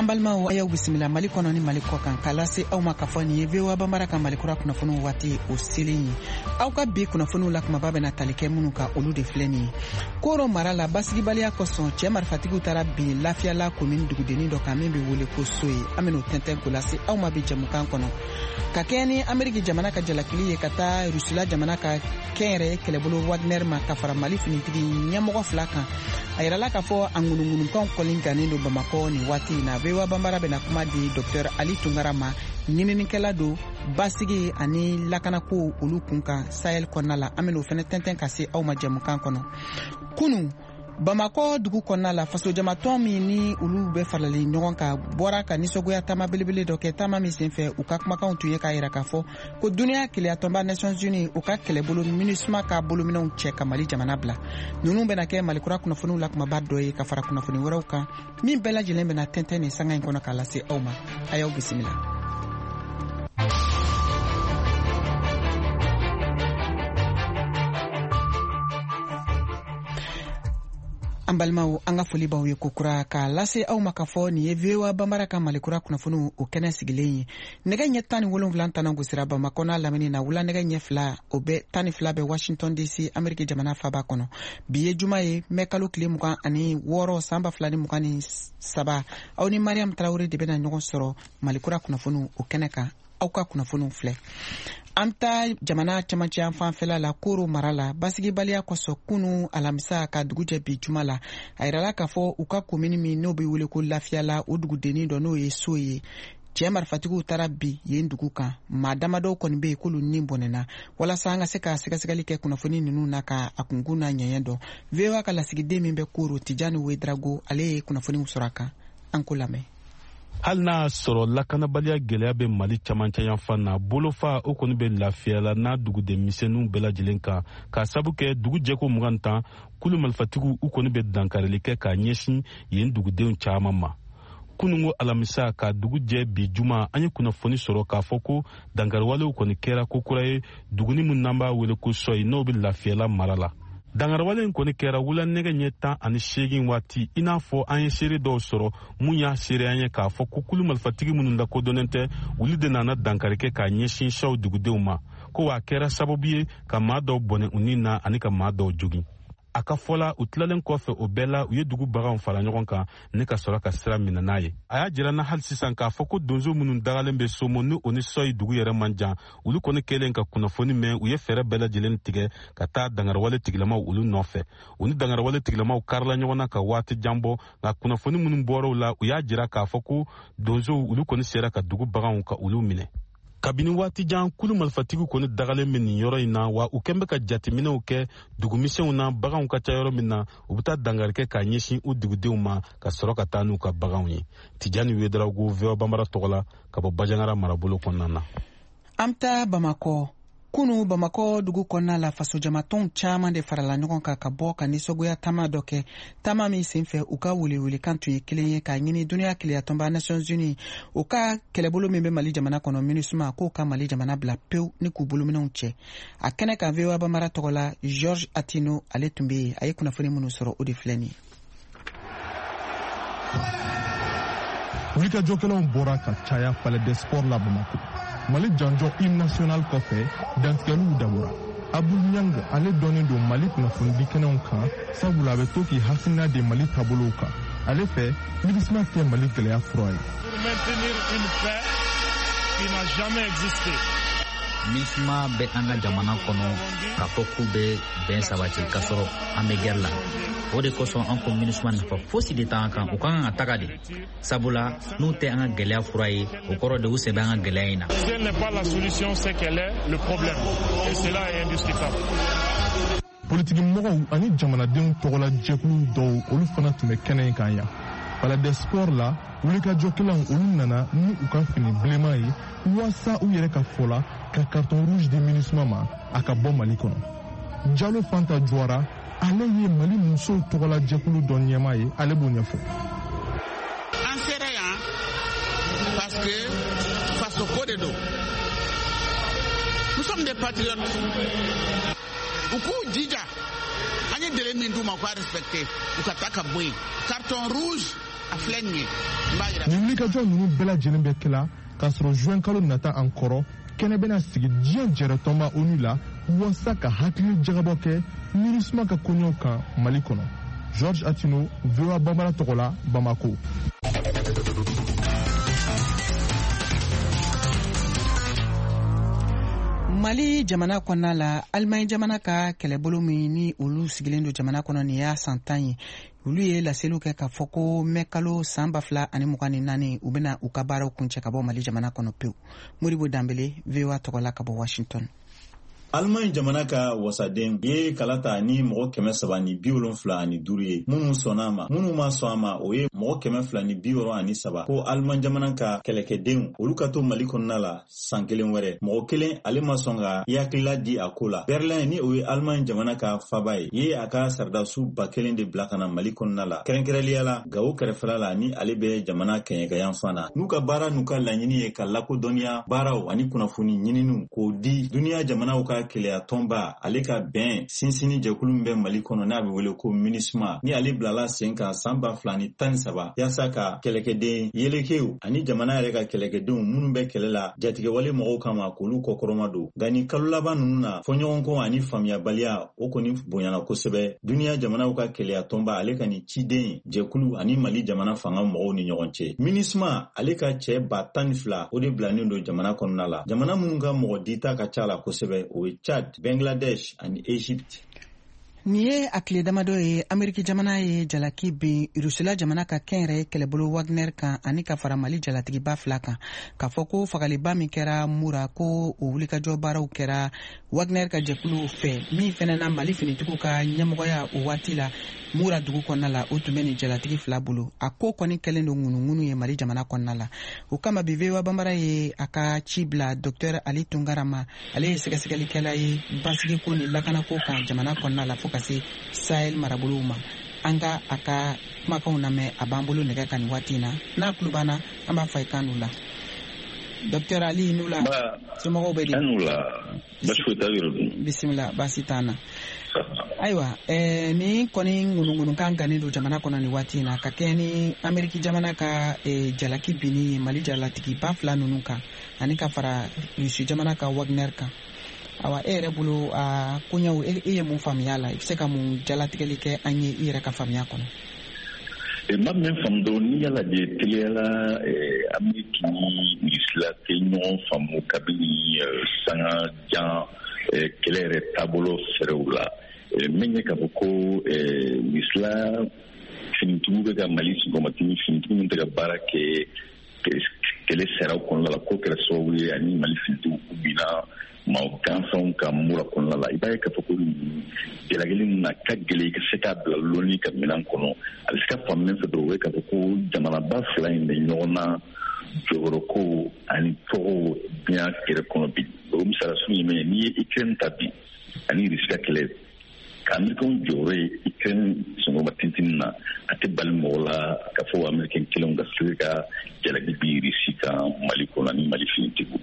Ambalma ayaw bisimila Mali kono ni Mali kokan kalase aw ma kafani ye vewa bambara ka Mali kura kunafunu wati o selin aw ka bi kunafunu la kuma babena talike munu ka olu de fileni koro marala basigi baliya koson cɛ marifatigiw tara bi lafiya la commune dugudeni dɔ kan min bɛ wele ko soye ameno tenten ko lase aw ma bi jamukan kɔnɔ ka kɛ ni Ameriki jamana ka jalakili ye ka taa Rusila jamana ka kɛnyɛrɛ kɛlɛbolo Wagner ma ka fara Mali finitigi ɲɛmɔgɔ fila kan a yirala k'a fɔ a ŋunuŋunukan kɔli gannen don Bamako ni waati in na vewa bambara bɛna kuma di Dr Ali Tunkara ma ɲininikɛla don basigi ani lakanako olu kun kan Sahel kɔnɔna la an bɛn'o fɛnɛ tɛntɛn ka se aw ma jamukan kɔnɔ kunu Bamako dugu kɔnɔna la faso jamatɔn min ni olu bɛ farali ɲɔgɔn kan bɔra ka nisɔgoya taama belebele dɔ kɛ taama min senfɛ u ka kumakanw tun ye k'a yira k'a fɔ ko duniya keleyatɔnba Nations Unies u ka kɛlɛbolo MINUSMA ka bolominɛw cɛ ka Mali jamana bila ninnu bɛna kɛ Malikura kunnafoniw la kumaba dɔ ye ka fara kunnafoni wɛrɛw kan min bɛɛ lajɛlen bɛna tɛntɛn nin sanga in kɔnɔ k'a lase aw ma a y'aw bisimila. An balimaw an ka foli b'aw ye kokura ka lase aw ma ka fɔ nin ye vewa bambara ka Malikura kunnafoniw o kɛnɛ sigilen ye nɛgɛ ɲɛ 17 tana gosira Bamako n'a lamini na wula nɛgɛ ɲɛ 2 o bɛ 12 bɛ Washington DC Ameriki jamana faba kɔnɔ bi ye juma ye mɛ kalo tile 26 san 2023 aw ni Mariam Traore de bɛna ɲɔgɔn sɔrɔ Malikura kunnafoniw o kɛnɛ kan aw ka kunnafoniw filɛ an ta jamana camancɛ yan fanfɛla la koro mara la basigibaliya kɔsɔ kunu alamisa ka dugujɛ bi juma la a yirala k'a fɔ u ka komini min n'o bɛ wele ko lafiya la o dugudeni dɔ n'o ye so ye cɛ marifatigiw tara bi yen dugu kan maa damadɔw kɔni bɛ yen k'olu ni bɔnɛna walasa an ka se ka sɛgɛsɛgɛli kɛ kunnafoni ninnu na ka a kunkun n'a ɲɛɲɛ dɔn VOA ka lasigiden min bɛ koro Tijani Wedrago ale ye kunnafoniw sɔrɔ a kan an ko lamɛn. hali n'a sɔrɔ lakanabaliya gɛlɛya bɛ Mali camancɛ yan fan na bolofa o kɔni bɛ lafiya la n'a duguden misɛnninw bɛɛ lajɛlen kan k'a sabu kɛ dugu jɛko 20 kulu malifatigiw u kɔni bɛ dankarili kɛ k'a ɲɛsin yen dugudenw caman ma kunungo alamisa ka dugu jɛ bi juma an ye kunnafoni sɔrɔ k'a fɔ ko dankariwalew kɔni kɛra kokura ye duguni min n'an b'a wele ko sɔyi n'o bɛ lafiyala mara la dangarawale in kɔni kɛra wula nɛgɛ ɲɛ 18 waati i n'a fɔ an ye seere dɔw sɔrɔ mun y'a seere an ye k'a fɔ ko kulu marifatigi minnu lakodɔnnen tɛ olu de nana dankari kɛ k'a ɲɛsin saw dugudenw ma ko wa kɛra sababu ye ka maa dɔw bɔnɛ u ni na ani ka maa dɔw jogin a ka fɔla u tilalen kɔfɛ o bɛɛ la u ye dugu baganw fara ɲɔgɔn kan ne ka sɔrɔ ka sira minɛ n'a ye a y'a jira na hali sisan k'a fɔ ko donso minnu dagalen bɛ somo ni o ni sɔyi dugu yɛrɛ man jan olu kɔni kɛlen ka kunnafoni mɛn u ye fɛɛrɛ bɛɛ lajɛlen tigɛ ka taa dangarawale tigilamaw olu nɔfɛ u ni dangarawale tigilamaw karila ɲɔgɔn na ka waati jan bɔ nka kunnafoni minnu bɔra la u y'a jira k'a fɔ ko donsow olu kɔni sera ka dugu baganw ka olu minɛ kabini waati jan kulu malifatigiw kɔni dagalen bɛ nin yɔrɔ in na wa u kɛn bɛ ka jateminɛw kɛ dugumisɛnw na baganw ka ca yɔrɔ min na u bɛ taa dankari kɛ k'a ɲɛsin u dugudenw ma ka sɔrɔ ka taa n'u ka baganw ye Tijani Wedrago VOA Bambara tɔgɔ la ka bɔ Bajangara marabolo kɔnɔna na an taa Bamako kunu Bamako dugu kɔnɔna la faso jamatɔnw caman de farala ɲɔgɔn kan ka bɔ ka nisɔgoya taama dɔ kɛ taama min senfɛ u ka welewelekan tun ye kelen ye k'a ɲini duniya keleyatɔnba Nations Unies u ka kɛlɛbolo min bɛ Mali jamana kɔnɔ MINUSMA k'o ka Mali jamana bila pewu ni k'u bolominɛw cɛ a kɛnɛ kan VOA Bambara tɔgɔ la George Atino ale tun bɛ yen a ye kunnafoni minnu sɔrɔ o de filɛ nin ye wulikajɔkɛlaw bɔra ka caya Palais des Sports la Bamako Mali janjɔ hymne national kɔfɛ dantigɛliw dabɔra Abu Nyang ale dɔnnen don Mali kunnafonidi kɛnɛw kan sabula a bɛ to k'i hakilina de Mali taabolow kan ale fɛ MINUSMA tɛ Mali gɛlɛya fura ye. Pour maintenir une paix qui n'a jamais existé. MINUSMA bɛ an ka jamana kɔnɔ k'a fɔ k'u bɛ bɛn sabati ka sɔrɔ an bɛ guerre la o de kosɔn an ko MINUSMA nafa fosi de t'an kan u ka kan ka taga de sabula n'u tɛ an ka gɛlɛya fura ye o kɔrɔ de u sɛbɛ an ka gɛlɛya in na. Ce n'est pas la solution, c'est qu'elle est le problème et cela est indiscutable. Politigimɔgɔw ani jamanadenw tɔgɔla jɛkulu dɔw olu fana tun bɛ kɛnɛ in kan yan Palais des Sports la wulikajɔkɛlaw olu nana ni u ka fini bilenman ye waasa u yɛrɛ ka fɔ la ka carton rouge di MINUSMA ma a ka bɔ Mali kɔnɔ Jalo Fanta Jwara ale ye Mali musow tɔgɔla jɛkulu dɔ ɲɛmaa ye ale b'o ɲɛfɔ an sera yan parce que faso ko de don nous sommes des patriotes u k'u jija an ye délai min d'u ma u k'a respecter u ka taa ka bɔ yen carton rouge Ni wulikajɔ ninnu bɛɛ lajɛlen bɛ kɛla k'a sɔrɔ juin kalo nata an kɔrɔ kɛnɛ bɛna sigi diɲɛ jɛrɛtɔnba ONU la walasa ka hakili jagabɔ kɛ MINUSMA ka koɲɛw kan Mali kɔnɔ. Georges Atino, VOA Bambara tɔgɔ la, Bamako. Mali jamana kɔnɔna la Allemagne jamana ka kɛlɛbolo min ni olu sigilen don jamana kɔnɔ nin y'a san 10 ye. Olu ye laseliw kɛ k'a fɔ ko mɛ kalo san 2024 u bɛna u ka baaraw kuncɛ ka bɔ Mali jamana kɔnɔ pewu. Moribo Dambele, VOA tɔgɔ la ka bɔ Washington. Allemagne jamana ka wasaden ye kalata ni mɔgɔ 375 ye minnu sɔnna ma minnu ma sɔn ma o ye mɔgɔ 263 ko Allemagne jamana ka kɛlɛkɛdenw olu ka to Mali kɔnɔna la san kelen wɛrɛ mɔgɔ kelen ale ma sɔn ka yakila di a ko la. Berlin ni o ye Allemagne jamana ka faba ye a ka sardasu 1000 de bila kana Mali kɔnɔna la kɛrɛnkɛrɛnliya la Gao kɛrɛfɛla la ni ale bɛ jamana kɛɲɛkayan fana n'u ka baara n'u ka laɲini ye ka lakodɔnniya baaraw ani kunnafoni ɲininiw k'o di duniya jamanaw ka keleya tɔnba ale ka bɛn sinsini jɛkulu min bɛ Mali kɔnɔ n'a bɛ wele ko MINUSMA ni ale bilala sen kan san 2013 yaasa ka kɛlɛkɛden yelekew ani jamana yɛrɛ ka kɛlɛkɛdenw minnu bɛ kɛlɛ la jatigɛwale mɔgɔw kama k'olu kɔkɔrɔma don nka ni kalo laban ninnu na fɔɲɔgɔnkɔ ani faamuyabaliya o kɔni bonyana kosɛbɛ duniya jamanaw ka kɛlɛya tɔnba ale ka ni ciden jɛkulu ani Mali jamana fanga mɔgɔw ni ɲɔgɔn cɛ. MINUSMA ale ka cɛ 12,000 o de bilanen don jamana kɔnɔna la jamana minnu ka mɔgɔ dita ka ca la kosɛbɛ o ye Chad, Bangladesh and Egypt. Nin ye a tile damadɔ ye Ameriki jamana ye jalaki bin Rusila jamana ka kɛnyɛrɛ kɛlɛbolo Wagner kan ani ka fara Mali jalatigiba 2 kan k'a fɔ ko fagaliba min kɛra Mura ko o wulikajɔ baaraw kɛra Wagner ka jɛkulu fɛ min fɛnɛ na Mali finitigiw ka ɲɛmɔgɔya o waati la Mura dugu kɔnɔna la o tun bɛ nin jalatigi 2 bolo a ko kɔni kɛlen don ŋunuŋunu ye Mali jamana kɔnɔna la o kama bi VOA Bambara ye a ka ci bila Dr Ali Tungarama ale ye sɛgɛsɛgɛlikɛla ye basigi ko ni lakanako kan jamana kɔnɔna la fo ka se Sahel marabolow ma an ka a ka kumakanw lamɛn a b'an bolo nɛgɛ kan nin waati in na n'a tulo banna an b'a fɔ i kan n'u la Dr Ali n'u la somɔgɔw bɛ di bisimila baasi t'an na ayiwa ni kɔni ŋunuŋunukan gannen don jamana kɔnɔ nin waati in na ka kɛ ni Ameriki jamana ka jalaki binni Mali jalatigiba 2 ninnu kan ani ka fara Rusi jamana ka Wagner kan awa e yɛrɛ bolo a koɲɛw e ye mun faamuya la i bɛ se ka mun jalatigɛli kɛ an ye i yɛrɛ ka faamuya kɔnɔ. Ma min faamu dɔrɔn n'i y'a lajɛ teliyala Ameriki ni Rusila tɛ ɲɔgɔn faamu kabini sanga jan kɛlɛ yɛrɛ taabolo fɛrɛw la min ye k'a fɔ ko Rusila finitigiw bɛ ka Mali sugɔmati finitigiw min tɛ ka baara kɛ kɛlɛ sɛraw kɔnɔna la ko kɛra sababu ye ani Mali finitigiw binna maaw gansanw ka Mura kɔnɔna la i b'a ye k'a fɔ ko jalakili na ka gɛlɛn i ka se k'a bila lɔnni ka minɛn kɔnɔ a bɛ se ka faamu min fɛ dɔrɔn o ye k'a fɔ ko jamanaba 2 in bɛ ɲɔgɔn na jɔyɔrɔko ani tɔgɔw diɲɛ kɛrɛ kɔnɔ bi o misala sun ye min ye n'i ye Ukraine ta bi ani Rusi ka kɛlɛ ka Amerikɛnw jɔyɔrɔ ye Ukraine sɔngɔma tintin na a tɛ bali mɔgɔ la k'a fɔ Amerikɛn kelenw ka se ka jalaki bi Rusi kan Mali kɔnɔ ani Mali finitigiw.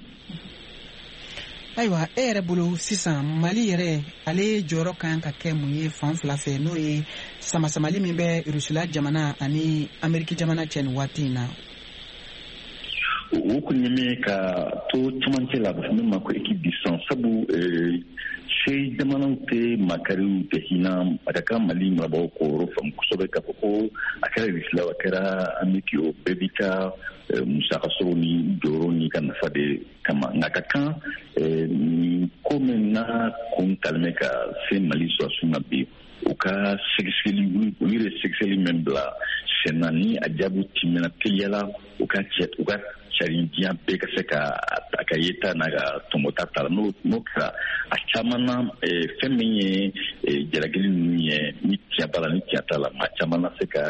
Ayiwa e yɛrɛ bolo sisan Mali yɛrɛ ale jɔyɔrɔ kan ka kɛ mun ye fan 2 fɛ n'o ye samasamali min bɛ Rusila jamana ani Ameriki jamana cɛ nin waati in na. O kun ye min ka to camancɛ la a bɛ fɔ min ma ko équipe du sang sabu se jamanaw tɛ makariw tɛ hinɛ a ka kan Mali marabagaw k'o yɔrɔ faamu kosɛbɛ k'a fɔ ko a kɛra Rusila a kɛra Ameriki o bɛɛ bi ka musaka sɔrɔ ni jɔyɔrɔ ni ka nafa de kama nka ka kan nin ko min n'a kun talen bɛ ka se Mali sɔrɔsiw ma bi u ka sɛgɛsɛgɛli olu de sɛgɛsɛgɛli min bila sen na ni a jaabiw timina teliyala u ka carin diɲɛ bɛɛ ka se ka a ka yeta n'a ka tɔmɔta ta la n'o kɛra a caman na fɛn min ye jalakili ninnu ye ni tiɲɛ b'a la ni tiɲɛ t'a la maa caman na se ka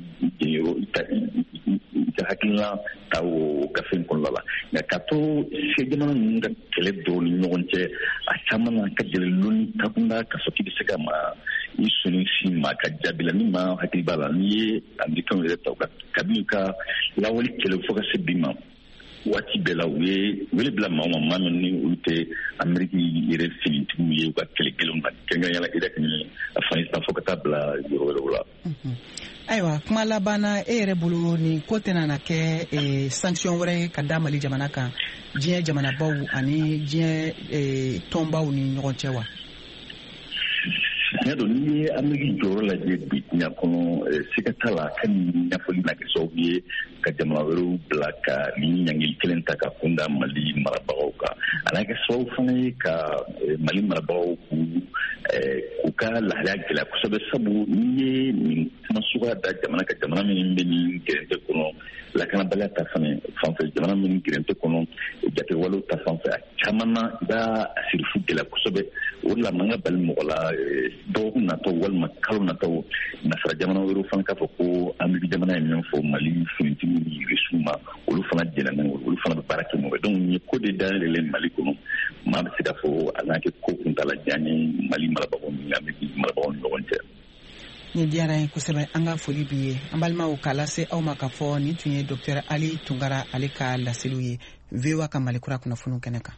ka hakilina ta o gafe in kɔnɔna la nka ka to se jamana ninnu ka kɛlɛ dɔw ni ɲɔgɔn cɛ a caman na ka gɛlɛn lɔnni takunda ka fɔ k'i bɛ se ka i sɔnni si ma ka jaabi la ni maa hakili b'a la n'i ye Amerikɛnw yɛrɛ ta kabini ka lawale kɛlɛ fo ka se bi ma waati bɛɛ la u ye wele bila maa min ni olu tɛ Ameriki yɛrɛ finitigiw ye u ka kɛlɛ kelenw na kɛrɛnkɛrɛnnenya la Iraki ni Afghanistan fo ka taa bila yɔrɔ wɛrɛw la. Ayiwa kuma labanna e yɛrɛ bolo ni ko tɛna na kɛ sanction wɛrɛ ka da Mali jamana kan diɲɛ jamanabaw ani diɲɛ tɔnbaw ni ɲɔgɔn cɛ wa? Tiɲɛ ni ye Ameriki jɔyɔrɔ lajɛ bi diɲɛ kɔnɔ siga t'a la ka nin ɲɛfɔli na kɛ sababu ye ka jamana wɛrɛw bila ka nin ɲangili kelen ta ka kunda Mali marabagaw kan. A n'a kɛ sababu fana ye ka Mali marabagaw k'u ka lahalaya gɛlɛya kosɛbɛ, sabu n'i ye nin kuma suguya da jamana ka jamana min bɛ nin gɛrɛntɛ kɔnɔ, lakanabaliya ta fanfɛ jamana min gɛrɛntɛ kɔnɔ, jatewalew ta fanfɛ, a caman na i b'a sirifu gɛlɛya kosɛbɛ. O de la man ka bali mɔgɔ la dɔgɔkun natɔ walima kalo natɔ nasara jamana wɛrɛw fana k'a fɔ ko Ameriki jamana ye min fɔ Mali finitigiw ni Rusiw ma, olu fana jɛnna olu fana bɛ baara kɛ ɲɔgɔn fɛ. Donc nin ye ko de dayɛlɛlen Mali kɔnɔ, maa bɛ se k'a fɔ a n'a kɛ ko kuntalajan ni Mali marabagaw ni Ameriki marabagaw ni ɲɔgɔn cɛ. Ni diyara ye kosɛbɛ, an ka foli b'i ye. An balimaw k'a lase aw ma k'a fɔ nin tun ye Dr Ali Tunkara ale ka laseliw ye VOA ka Malikura kunnafoniw kɛnɛ kan.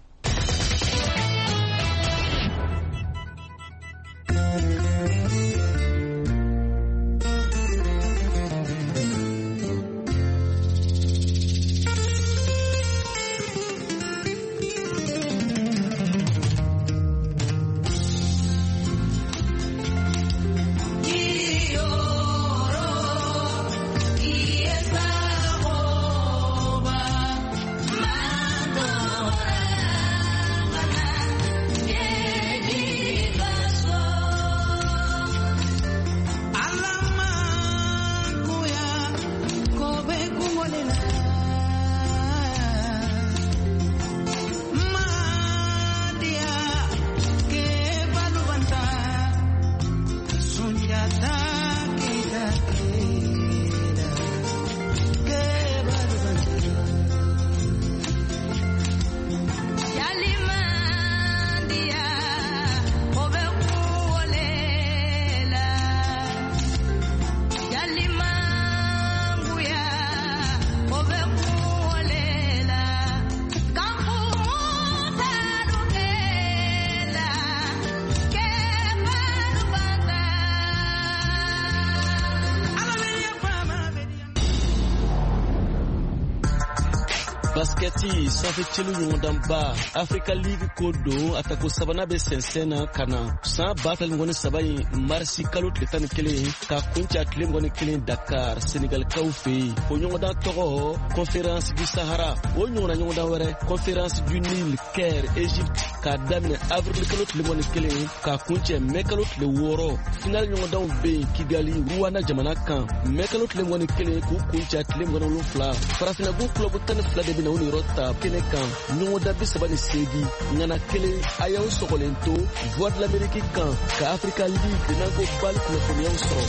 Basketi sanfɛ celu ɲɔgɔndanba Africa League ko don a tako sabanan bɛ sɛnsɛn na ka na san 2013 in marisi kalo tile 11 ka kunca tile 21 Dakar Senegalikaw fɛ yen. O ɲɔgɔndan tɔgɔ Conférence du Sahara. O ɲɔgɔnna ɲɔgɔndan wɛrɛ Conférence du Nil Caire Égypte k'a daminɛ avril kalo tile 21 ka kuncɛ mai kalo tile 6. Final ɲɔgɔndanw bɛ yen Kigali Rwanda jamana kan mai kalo tile 21 k'u kunca tile 27. Farafinnabu club 12 de bɛna u ni yɔrɔ ta kɛnɛ kan ɲɔgɔndan 38 ŋana kelen a y'aw sɔgɔlen to Voix de l'Amérique kan ka Africa League n'an ko bali kunnafoniyaw sɔrɔ.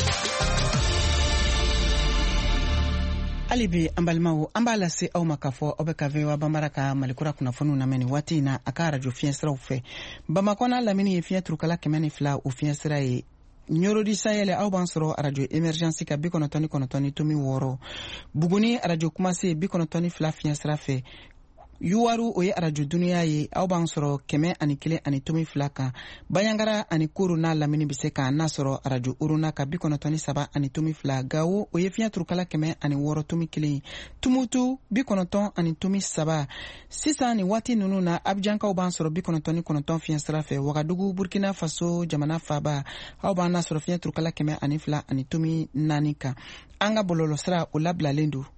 Hali bi an balimaw an b'a lase aw ma k'a fɔ aw bɛ ka VOA Bambara ka Malikura kunnafoniw lamɛn nin waati in na a ka radio fiɲɛ siraw fɛ. Bamakɔ n'a lamini ye fiɲɛ turukala 102 o fiɲɛ sira ye. Nyorodi Sahel aw b'an sɔrɔ radio Emergency ka 99.6 Buguni radio Kumase 92 fiɲɛ sira fɛ. Yuwaru o ye radio Dunuya ye aw b'an sɔrɔ 101.2 kan. Bayangara ani Kuru n'a lamini bɛ se k'an n'a sɔrɔ radio Uruna ka 97.2 Gawo o ye fiɲɛ turukala 106.1 Tumutu 93. Sisan ni waati ninnu na Abidjankaw b'an sɔrɔ 99 fiɲɛ sira fɛ. Wagadugu Burkina Faso jamana faaba aw b'an n'a sɔrɔ fiɲɛ turukala 102.4 kan. An ka bɔlɔlɔsira o labilalen don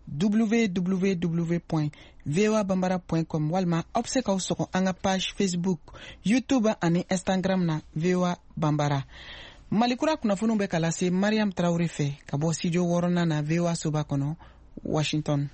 www.voabambara.com walima aw bɛ se k'aw sɔgɔ an ka page Facebook, YouTube ani Instagram na VOA Bambara. Malikura kunnafoniw bɛ ka lase Mariam Traoré fɛ ka bɔ studio 6 na VOA soba kɔnɔ Washington.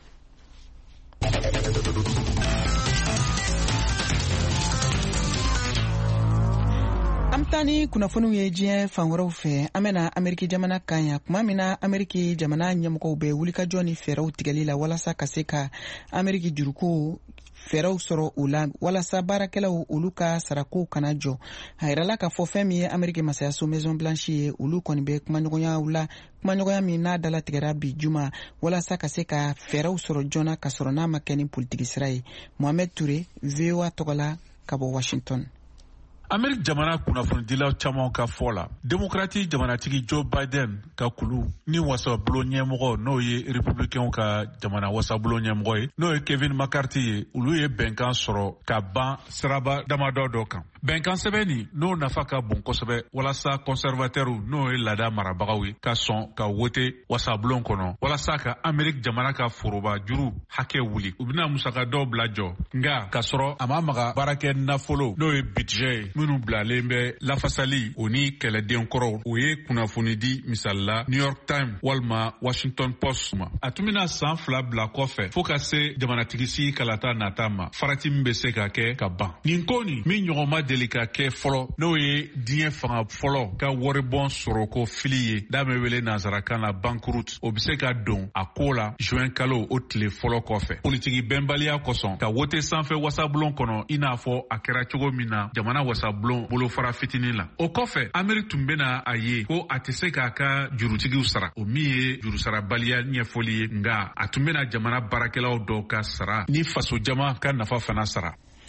Amtani kunnafoniw ye diɲɛ fan wɛrɛw fɛ an bɛna Ameriki jamana kan yan kuma min na Ameriki jamana ɲɛmɔgɔw bɛ wulikajɔ ni fɛɛrɛw tigɛli la walasa ka se ka Ameriki juruko fɛɛrɛw sɔrɔ u la walasa baarakɛlaw olu ka sarakow kana jɔ. A yirala k'a fɔ fɛn min ye Ameriki masayaso Maison Blanche ye olu kɔni bɛ kumaɲɔgɔnyaw la kumaɲɔgɔnya min n'a dalatigɛra bi juma walasa ka se ka fɛɛrɛw sɔrɔ joona ka sɔrɔ n'a ma kɛ ni politiki sira ye. Mohamed Touré VOA tɔgɔla ka bɔ Washington. Amerika jamana kunnafonidilaw caman ka fɔ la démocrate jamanatigi Joe Biden ka kulu ni wasabulon ɲɛmɔgɔ n'o ye républicainw ka jamana wasabulon ɲɛmɔgɔ ye n'o ye Kevin McCarthy ye olu ye bɛnkan sɔrɔ ka ban siraba damadɔ dɔ kan. Bɛnkan sɛbɛn nin n'o nafa ka bon kosɛbɛ walasa conservateurs n'o ye laada marabagaw ye ka sɔn ka wote wasabulon kɔnɔ walasa ka Amerika jamana ka foroba juru hakɛ wuli. U bɛna musaka dɔw bila jɔ nka ka sɔrɔ a ma maga baarakɛ nafolo n'o ye budget minnu bilalen bɛ lafasali o ni kɛlɛden kɔrɔw. O ye kunnafoni di misalila New York Times walima Washington Post ma. A tun bɛna san 2 bila kɔfɛ fo ka se jamanatigisi kalata nata ma farati min bɛ se ka kɛ ka ban. Nin ko nin min ɲɔgɔn ma deli ka kɛ fɔlɔ n'o ye diɲɛ fanga fɔlɔ ka waribɔn sɔrɔko fili ye n'a bɛ wele nanzarakan na bankrut. O bɛ se ka don a ko la juin kalo o tile fɔlɔ kɔfɛ. Politiki bɛnbaliya kosɔn ka wote sanfɛ wasabulon kɔnɔ i n'a fɔ a kɛra cogo min na jamana wasabulon bolofara fitinin la. O kɔfɛ Amerika tun bɛna a ye ko a tɛ se k'a ka jurutigiw sara o min ye jurusarabaliya ɲɛfɔli ye nka a tun bɛna jamana baarakɛlaw dɔw ka sara ni faso jama ka nafa fana sara.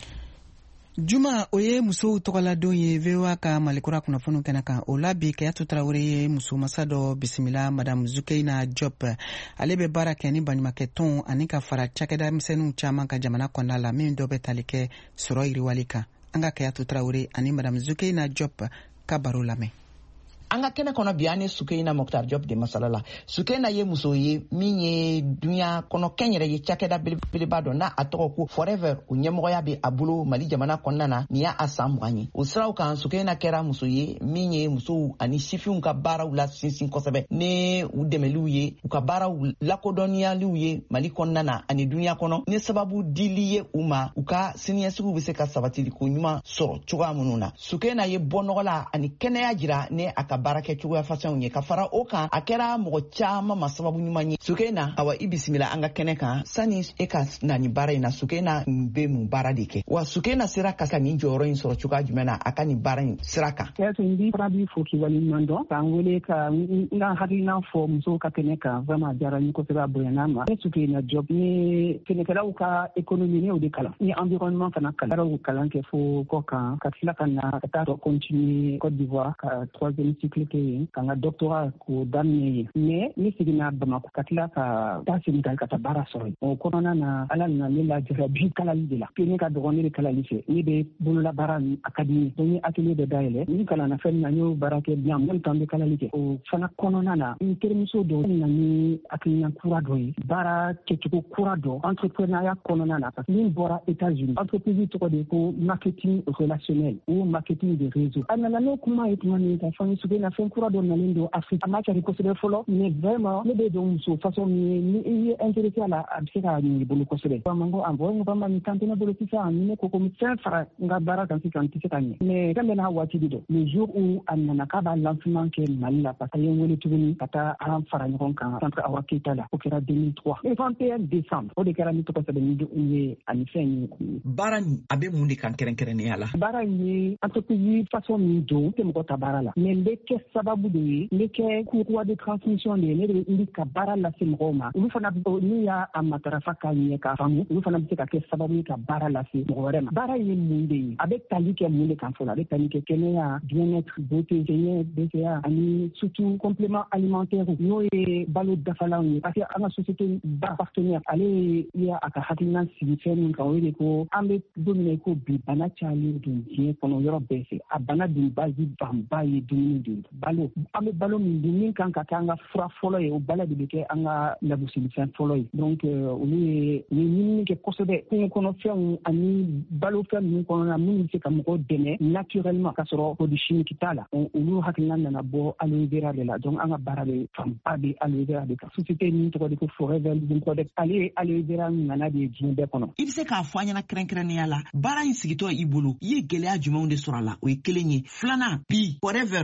Juma o ye musow tɔgɔladon ye VOA ka malikura kunnafoniw kɛnɛ kan o la bi Kayatu Tarawele ye muso masa dɔ bisimila Madame Zukeina Diop ale bɛ baara kɛ ni baɲumankɛ tɔn ani ka fara cakɛda misɛnninw caman ka jamana kɔnɔna la min dɔ bɛ tali kɛ sɔrɔ yiriwali kan. An ka Kayatu Tarawele ani Madame Zukeina Diop ka baro lamɛn. An ka kɛnɛ kɔnɔ bi an ni Sukeina Mokhtar Diop de masala la. Sukeina ye muso ye min ye dunya kɔnɔ kɛnyɛrɛ ye cakɛda belebeleba dɔ n'a a tɔgɔ ko Forever o ɲɛmɔgɔya bɛ a bolo Mali jamana kɔnɔna na nin y'a san 20 ye. O siraw kan Sukeina kɛra muso ye min ye musow ani sifinw ka baaraw la sinsin kosɛbɛ ne u dɛmɛliw ye u ka baaraw lakodɔnniyaliw ye Mali kɔnɔna na ani dunya kɔnɔ ni sababu dili ye u ma u ka siniɲɛsigiw bɛ se ka sabatili ko ɲuman sɔrɔ cogoya minnu na. Sukeina ye bɔnɔgɔ la ani kɛnɛya jira ne a ka baara kɛ cogoya façon ye ka fara o kan a kɛra mɔgɔ caman ma sababu ɲuman ye. Sukeina awa i bisimila an ka kɛnɛ kan sani e ka na ni baara in na Sukeina bɛ mun baara de kɛ wa Sukeina sera ka nin jɔyɔrɔ in sɔrɔ cogoya jumɛn na a ka nin baara in sira kan. Ndi fara bi fo ki wali ɲuman dɔn k'an wele ka n ka hakilina fɔ musow ka kɛnɛ kan vraiment a diyara n ye kosɛbɛ a bonyana ma. Ne Sukeina Diop ni sɛnɛkɛlaw ka économie ne o de kalan ni environnement fana kalan o kalan kɛ fo kɔ kan ka tila ka na ka taa continuer Côte d'Ivoire ka 3e cycle kɛ k'an ka doctorat k'o daminɛ ye mais ne seginna Bamako ka tila ka taa Sénégal ka taa baara sɔrɔ o kɔnɔna na Ala nana ne lajara bi kalali de la ne ka dɔgɔ ne de kalali fɛ ne bɛ bolola baara a ka di n ye donc ni atelier bɛ dayɛlɛ ni kalanna fɛn min na n y'o baara kɛ bien en même temps n bɛ kalali kɛ o fana kɔnɔna na n terimuso dɔ na ni hakilina kura dɔ ye baara kɛcogo kura dɔ entrepreneuriat kɔnɔna na parce que min bɔra États-Unis entreprise tɔgɔ de ko marketing relationnel ou marketing de réseau a nana n'o kuma ye tuma min ka fɛn Sukeina fɛn kura dɔ nalen don Afrique a ma kɛri kosɛbɛ fɔlɔ mais vraiment ne bɛ don muso façon min ni i ye intéressé a la a bɛ se ka ɲini bolo kosɛbɛ vraiment ko an bɔ vraiment nin kan tɛ ne bolo sisan ni ne ko ko fɛn fara n ka baara kan sisan n tɛ se ka ɲɛ mais fɛn bɛ n'a waati de don le jour où a nana k'a b'a lancement kɛ Mali la parce que a ye n wele tuguni ka taa an fara ɲɔgɔn kan centre Awa Keita la o kɛra 2003 le 21 décembre o de kɛra ne tɔgɔ sɛbɛn ni ye ani fɛn ye. Baara nin a bɛ mun de kan kɛrɛnkɛrɛnnenya la. Baara in ye entreprise façon min don tɛ mɔgɔ ta baara la mais n bɛ kɛ sababu de ye n bɛ kɛ courroie de transmission de ye ne de bɛ ka baara lase mɔgɔw ma olu fana n'u y'a matarafa k'a ɲɛ k'a faamu olu fana bɛ se ka kɛ sababu ye ka baara lase mɔgɔ wɛrɛ ma. Baara in ye mun de ye a bɛ tali kɛ mun de kan fɔlɔ a bɛ tali kɛ kɛnɛya bien-être beauté hygiène BCA ani surtout complément alimentaire n'o ye balo dafalanw ye parce que an ka société ba partenaire ale ye a ka hakilina sigi fɛn min kan o ye de ko an bɛ don min na ko bi bana cayalen don diɲɛ kɔnɔ yɔrɔ bɛɛ fɛ a bana dun basi banba ye dumuni de balo an bɛ balo min dun min kan ka kɛ an ka fura fɔlɔ ye o bala de bɛ kɛ an ka lagosilifɛn fɔlɔ ye donc olu ye ɲinini kɛ kosɛbɛ kungo kɔnɔfɛnw ani balofɛn ninnu kɔnɔna minnu bɛ se ka mɔgɔw dɛmɛ naturellement k'a sɔrɔ produit chimique t'a la olu hakilina nana bɔ aloe vera de la donc an ka baara bɛ fanba bɛ aloe vera de kan société min tɔgɔ de ko Forever Living Product ale ye aloe vera ɲana de ye diɲɛ bɛɛ kɔnɔ. I bɛ se k'a fɔ an ɲɛna kɛrɛnkɛrɛnnenya la baara in sigitɔ i bolo i ye gɛlɛya jumɛnw de sɔrɔ a la o ye kelen ye filanan bi Forever entreprise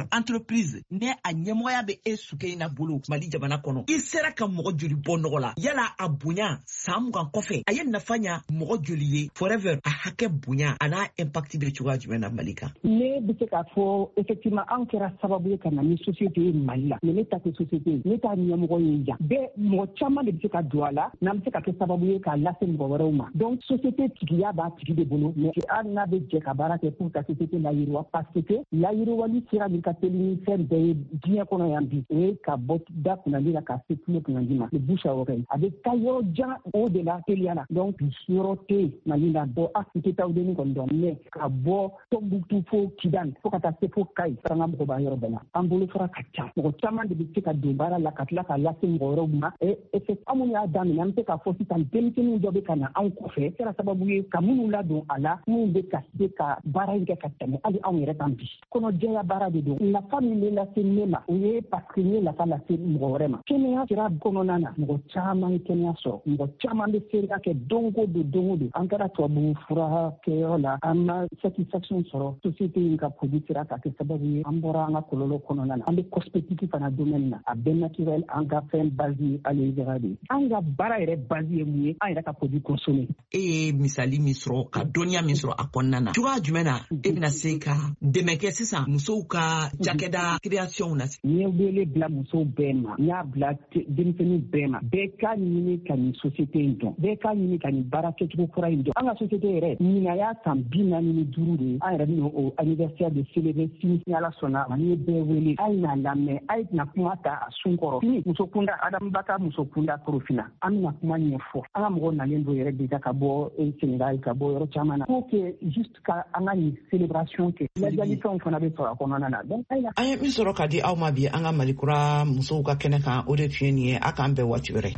entreprise ne a ɲɛmɔgɔya bɛ e Sukeyina bolo Mali jamana kɔnɔ i sera ka mɔgɔ joli bɔ nɔgɔ la yala a bonya san 20 kɔfɛ a ye nafa ɲa mɔgɔ joli ye forever a hakɛ bonya a n'a impact bɛ cogoya jumɛn na Mali kan ne bɛ se k'a fɔ effectivement an kɛra sababu ye ka na ni société ye Mali la mais ne ta tɛ société ne ta ɲɛmɔgɔ ye yan bɛɛ mɔgɔ caman de bɛ se ka don a la n'an bɛ se ka kɛ sababu ye k'a lase mɔgɔ wɛrɛw ma donc société tigiya b'a tigi de bolo mais hali n'a bɛ jɛ ka baara kɛ pour ka société layiriwa parce que layiriwali sira min ka teli ni fɛn bɛɛ ye diɲɛ kɔnɔ yan bi o ye ka bɔ da kunnandi la ka se tulo kunnandi ma le bouche à oreille a bɛ taa yɔrɔ jan o de la teliya la donc yɔrɔ tɛ yen Mali la bɔ a tɛ taa o de ni kɔni dɔn mais ka bɔ Tombouctou fo Kidal fo ka taa se fo Kayi an ka mɔgɔ b'a yɔrɔ bɛɛ la an bolofara ka ca mɔgɔ caman de bɛ se ka don baara la ka tila ka lase mɔgɔ wɛrɛw ma et an minnu y'a daminɛ an bɛ se k'a fɔ sisan denmisɛnninw dɔ bɛ ka na anw kɔfɛ kɛra sababu ye ka minnu ladon a la minnu bɛ ka se ka baara in kɛ ka tɛmɛ hali anw yɛrɛ kan bi kɔnɔjɛya baara de don nafa min bɛ lase ne ma o ye parce que n ye nafa lase mɔgɔ wɛrɛ ma kɛnɛya sira kɔnɔna na mɔgɔ caman ye kɛnɛya sɔrɔ mɔgɔ caman bɛ seereya kɛ don o don an kɛra tubabu fura kɛyɔrɔ la an ma satisfaction sɔrɔ société in ka produit sera ka kɛ sababu ye an bɔra an ka kɔlɔlɔ kɔnɔna na an bɛ cosmétique fana domaine na a bɛɛ naturel an ka fɛn base ye aloe vera de an ka baara yɛrɛ base ye mun ye an yɛrɛ ka produit consommé e ye misali min sɔrɔ ka dɔnniya min sɔrɔ a kɔnɔna na cogoya jumɛn na e bɛna se ka dɛmɛ kɛ sisan musow ka cakɛda création na n ye wele bila musow bɛɛ ma n y'a bila denmisɛnninw bɛɛ ma bɛɛ k'a ɲini ka nin société in dɔn bɛɛ k'a ɲini ka nin baara kɛcogo kura in dɔn an ka société yɛrɛ ɲinan y'a san 45 de ye an yɛrɛ bɛna o anniversaire de célébrer ni Ala sɔnna ma n'i ye bɛɛ wele a ye n'a lamɛn a ye na kuma ta a sun kɔrɔ fini muso kunda Adamu Baka muso kunda Korofina an bɛna kuma ɲɛfɔ an ka mɔgɔw nalen don yɛrɛ déjà ka bɔ Sénégal ka bɔ yɔrɔ caman na pour que juste ka an ka nin célébration kɛ lajɛlifɛnw fana bɛ sɔrɔ a kɔnɔna na donc an ye min sɔrɔ ka di aw ma bi an ka Malikura musow ka kɛnɛ kan o de tun ye nin ye a k'an bɛɛ waati wɛrɛ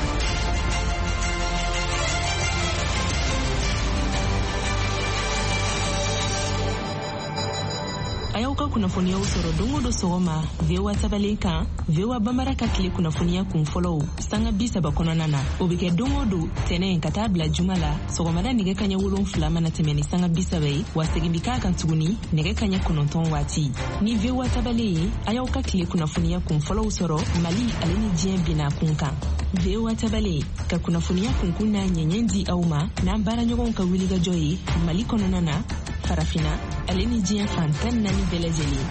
a y'aw ka kunnafoniyaw sɔrɔ don o don sɔgɔma VOA tabalen kan VOA Bambara ka tile kunnafoniya kun fɔlɔw sanga 30 kɔnɔna na o bɛ kɛ don o don tɛnɛn ka taa bila juma la sɔgɔmada nɛgɛ kaɲɛ 7 mana tɛmɛ ni sanga 30 ye wa segin bi k'a kan tuguni nɛgɛ kaɲɛ 9 waati ni VOA tabalen ye a y'aw ka tile kunnafoniya kun fɔlɔw sɔrɔ Mali ale ni diɲɛ bina kun kan VOA tabalen ka kunnafoniya kunkun n'a ɲɛɲɛ di aw ma n'an baaraɲɔgɔnw ka wulikajɔ ye Mali kɔnɔna na farafina ale ni diɲɛ fan 14 bɛɛ lajɛlen.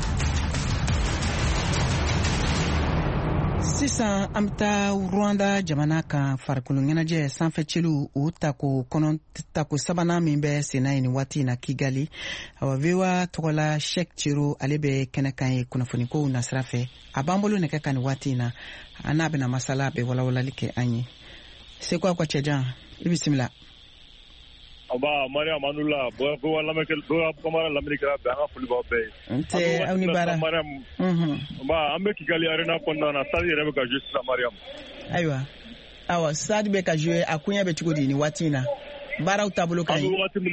Sisan an bɛ taa Rwanda jamana kan farikolo ɲɛnajɛ sanfɛcilu o tako sabanan min bɛ senna yen waati in na Kigali awa VOA tɔgɔla Sheikh Ciro ale bɛ kɛnɛkan ye kunnafonikow nasira fɛ a b'an bolo nɛgɛ kan ni waati in na an n'a bɛna masala bɛ walawalali kɛ an ye Seko aw ka cɛjan i bisimila. Aba Mariam Anula bo wala mekel bo kamara lamrika ba nga fuli ba be nte awni bara Mariam ba ambe Kigali arena konna na stade rebe ka juste Mariam aywa awa stade be ka jouer akunya be chugodi ni watina bara utablo kan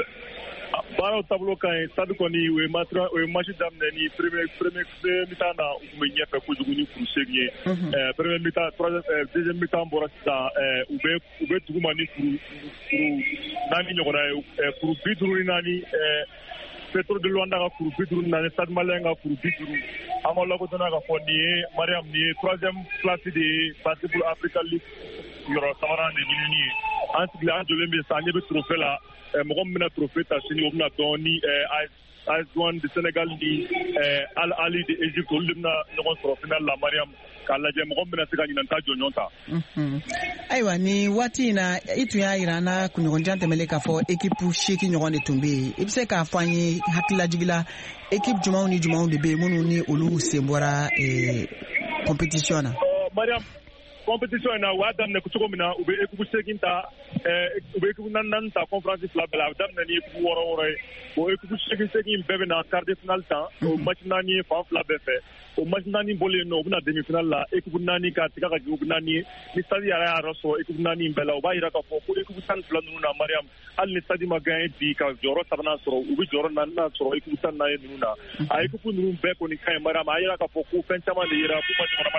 bara utablo kan stade koni we matra we match damne ni premier mi-temps na umenye pe ko juguni pour segner premier mi-temps deuxième mi-temps borata ube tugumani pour nani nyogona pour bidru nani Petro de Luanda ka pour bidru nani Stade Malien ka pour bidru amola ko tona ka foni Mariam ni 3e place de Basketball Africa League yoro samara ni ni antigla anjolembe sanye be trophée la mo mina trophée ta sini obna doni AS1 de Sénégal ni Al Ali de Égypte limna no trophée la Mariam kala je mo mina sika ni nanta jonyonta aywa ni wati na itu ya irana kunyogonja temele ka fo equipe shiki nyogonde tumbe ibse ka fanyi hakila jigila equipe jumaw de be munu ni olu sembora competition na Mariam competition na wadam ne kutuko mina ube equipe shiki nta ube equipe nan ta conférence flabela dam na ni equipe woro o equipe shiki bebe na quart de finale ta o match nani fa flabe fe o match nani bolé no na demi finale la équipe nani ka tika ka équipe nani ni stade ya raso équipe nani mbela o ba ira ka fo ko équipe san plan na Mariam al ni stade ma gagne bi ka joro tabana soro u bi joro nan na soro équipe san na nuna a équipe nunu be ko ni kay Mariam a ira ka fo ko fen chama ni ira ko ma liga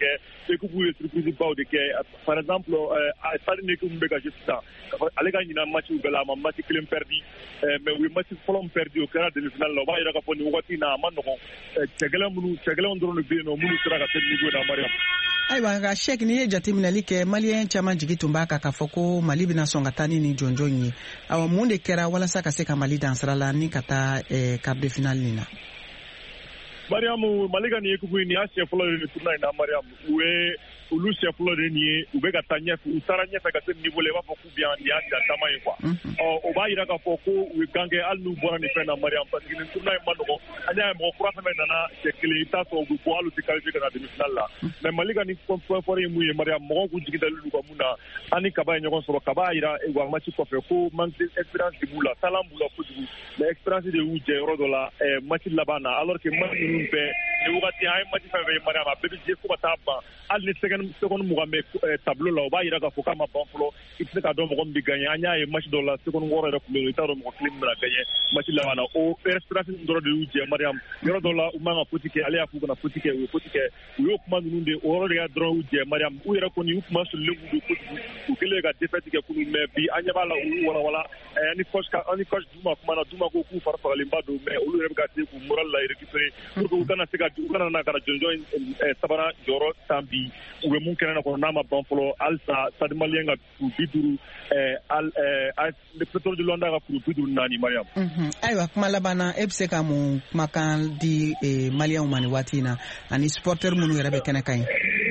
kɛ équipe ye surprise baw de kɛ par exemple stade ni équipe bɛ ka jouer sisan ale ka ɲina match bɛɛ la a ma match kelen perdu mais u ye match fɔlɔ min perdu o kɛra demi-finale la o b'a yira k'a fɔ nin wagati in na a ma nɔgɔn cɛgɛlɛn dɔrɔn de bɛ yen nɔ minnu sera ka se niveau na Mariam. Ayiwa nka Sheikh ni ye jateminɛli kɛ maliyɛn caman jigi tun b'a kan k'a fɔ ko Mali bɛna sɔn ka taa ni nin jɔnjɔn ye awa mun de kɛra walasa ka se ka Mali dan sira la ni ka taa quart de finale nin na. Mariam Mali ka nin équipe nin y'a siɲɛ fɔlɔ de nin tournoi in na Mariam olu siɲɛ fɔlɔ de nin ye u bɛ ka taa ɲɛfɛ u taara ɲɛfɛ ka se niveau la i b'a fɔ k'u bɛ yan nin y'a dan taama ye quoi o b'a yira k'a fɔ ko u ye gan kɛ hali n'u bɔra nin fɛn na Mariam parce que nin tournoi in ma nɔgɔn an y'a ye mɔgɔ kura fɛn nana cɛ kelen i t'a sɔrɔ u bɛ bɔ hali u tɛ qualifier ka na demi-finale la mais Mali ka nin point fort ye mun ye Mariam mɔgɔw k'u jigi dalen ka mun na an ni Kaba ye ɲɔgɔn sɔrɔ Kaba y'a yira wa match kɔfɛ ko manque d'expérience de b'u la talent b'u la kojugu mais expérience de y'u jɛ yɔrɔ dɔ la match laban na alors que match ninnu bɛɛ nin wagati an ye match fɛn fɛn ye Mariam a bɛɛ bɛ jɛ fo ka taa ban hali ni seconde mugan bɛ tableau la o b'a yira k'a fɔ k'a ma ban fɔlɔ i tɛ se k'a dɔn mɔgɔ min bɛ gagner an y'a ye match dɔw la seconde 6 yɛrɛ tun bɛ yen i t'a dɔn mɔgɔ kelen min bɛna gagner match laban na o expérience ninnu dɔrɔn de y'u jɛ Mariam yɔrɔ dɔw la u man ka faute kɛ ale y'a f'u kana faute kɛ u ye faute kɛ u y'o kuma ninnu de o yɔrɔ de y'a dɔrɔn y'u jɛ Mariam u yɛrɛ kɔni u kuma solilen kun don kojugu u kɛlen ka défaite kɛ kunun mais bi an ɲɛ b'a la u y'u walawala an ni coach Duma kumana Duma ko k'u fari fagalenba don mais olu yɛrɛ bɛ ka se k'u moral la récupérer pour que u kana na ka na jɔnjɔn sabanan jɔyɔrɔ tan bi u bɛ mun kɛnɛ na kɔnɔ n'a ma ban fɔlɔ halisa stade malien ka kuru 50 le pétrole de Luanda ka kuru 54 Mariam. Ayiwa kuma laban na e bɛ se ka mun kumakan di maliyɛnw ma nin waati in na ani supporter minnu yɛrɛ bɛ kɛnɛ kan ye.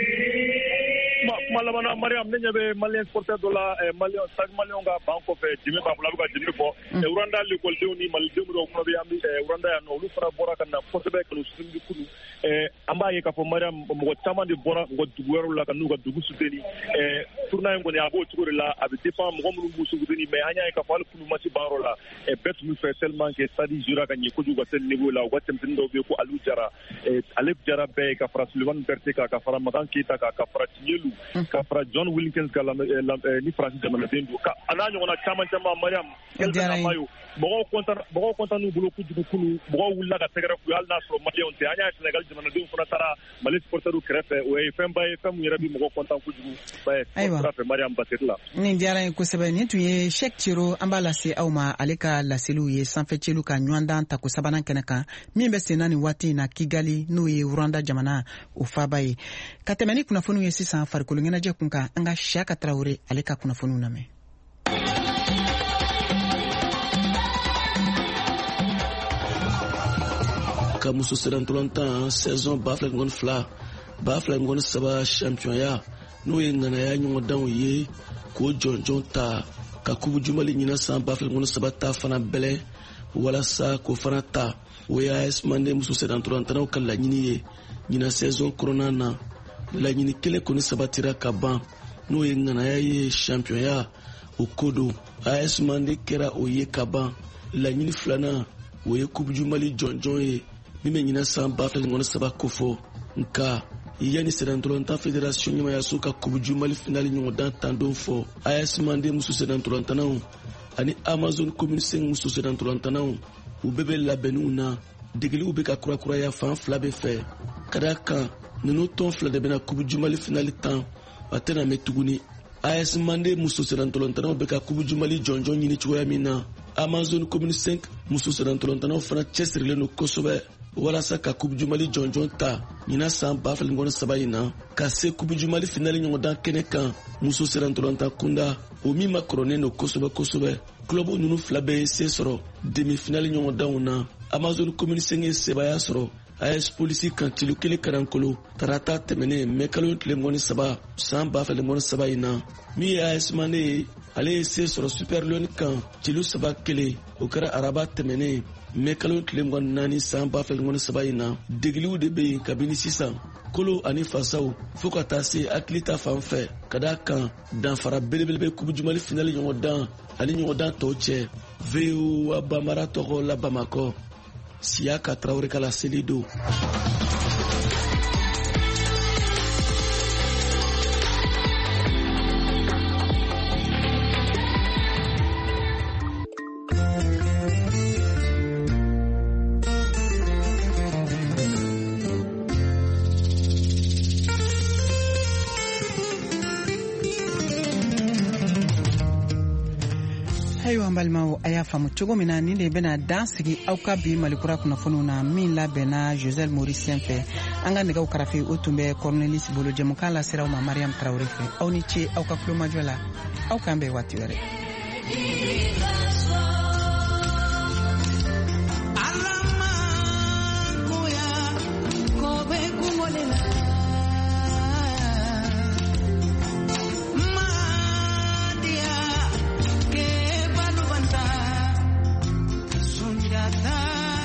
Kuma laban na Mariam ne ɲɛ bɛ maliyɛn supporter dɔ la stade malien ka ban kɔfɛ dimi b'a bolo a bɛ ka dimi fɔ Rwanda l'écoledenw ni malidenw dɔw fana bɛ Rwanda yan nɔ olu fana bɔra ka na kosɛbɛ ka n'u sundi kunu an b'a ye k'a fɔ Mariam mɔgɔ caman de bɔra u ka dugu wɛrɛw la ka n'u ka dugu soutenir tournoi in kɔni a b'o cogo de la a bɛ dépend mɔgɔ minnu b'u soutenir mais an y'a ye k'a fɔ hali kunu match banyɔrɔ la bɛɛ tun bɛ fɛ tellement que stade jouera ka ɲɛ kojugu ka se niveau la u ka cɛmisɛnnin dɔw bɛ yen ko Aliou Jara ale Jara bɛɛ ye ka fara Sulemani Berté kan ka fara Makan Keita kan ka fara Tiɲelu ka fara John Wilkins ka ni Faransi jamanaden don a n'a ɲɔgɔnna caman Mariam mɔgɔw kontaan n'u bolo kojugu kunu mɔgɔw wulila ka tɛgɛrɛ f'u ye hali n'a sɔrɔ maliyɛnw tɛ an y'a ye Sénégal jamanadenw fana taara Mali supporteriw kɛrɛfɛ o ye fɛnba ye fɛn min yɛrɛ bɛ mɔgɔw kontaan kojugu sira fɛ Mariam Basiri la. Nin diyara n ye kosɛbɛ nin tun ye Sheikh Thiro an b'a lase aw ma ale ka laseliw ye sanfɛcilu ka ɲɔgɔndan tako sabanan kɛnɛ kan min bɛ senna nin waati in na Kigali n'o ye Rwanda jamana o faaba ye ka tɛmɛ ni kunnafoniw ye sisan farikolo ɲɛnajɛ kun kan an ka Siyaka Tarawele ale ka kunnafoniw lamɛn. ka muso serantolantan saison 2022 championnat n'o ye ŋanaya ɲɔgɔndanw ye k'o jɔnjɔn ta ka kubu jumali ɲina san 2023 ta fana bɛlɛ walasa k'o fana ta o ye AS Mandé muso serantolantannaw ka laɲini ye ɲina saison kɔnɔna na laɲini kelen kɔni sabatira ka ban n'o ye ŋanaya ye championnat o ko don AS Mandé kɛra o ye ka ban laɲini filanan o ye kubu jumali jɔnjɔn ye min bɛ ɲina san 2023 kofɔ nka yani serantolantan fédération ɲɛmayaso ka kubu jumali finali ɲɔgɔndan tan don fɔ AS Mandé muso serantolantannaw ani Amazon commune 5 muso serantolantannaw u bɛɛ bɛ labɛnniw na degeliw bɛ ka kurakuraya fan fila bɛ fɛ ka da kan ninnu tɔn fila de bɛna kubu jumali finali tan a tɛna mɛn tuguni AS Mandé muso serantolantannaw bɛ ka kubu jumali jɔnjɔn ɲini cogoya min na Amazon commune 5 muso serantolantannaw fana cɛsirilen don kosɛbɛ walasa ka kubu jumali jɔnjɔn ta ɲina san 2023 in na ka se kubu jumali finali ɲɔgɔndan kɛnɛ kan muso serantolantan kunda o min ma kɔrɔnen don kosɛbɛ clubu ninnu fila bɛɛ ye se sɔrɔ demi finali ɲɔgɔndanw na Amazon commune 5 ye sebaya sɔrɔ AS Polisi kan tilo kelen karankolo tarata tɛmɛnen mɛ kalo tile 23 san 2023 in na min ye AS Mandé ye ale ye se sɔrɔ Super Lion kan tilo 3-1 o kɛra araba tɛmɛnen mɛ kalo tile 24 san 2023 in na degeliw de bɛ yen kabini sisan kolo ani fasaw fo ka taa se hakili ta fan fɛ ka da kan danfara belebele bɛ kubu jumali finali ɲɔgɔndan ani ɲɔgɔndan tɔw cɛ VOA Bambara tɔgɔ la Bamakɔ Siyaka Tarawele ka laseli don. ayiwa an balimaw a y'a faamu cogo min na nin de bena dan sigi aw ka bi malikura kunnafoniw na min labɛnna josel mauricien fɛ an ka nɛgɛw karafe o tun bɛ cornelis bolo jɛmukan la siraw ma mariam tarawre fɛ aw ni ce aw ka kulomajɔ la aw k'an bɛn waati wɛrɛ.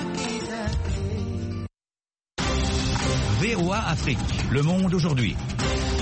VOA Afrique, le monde aujourd'hui.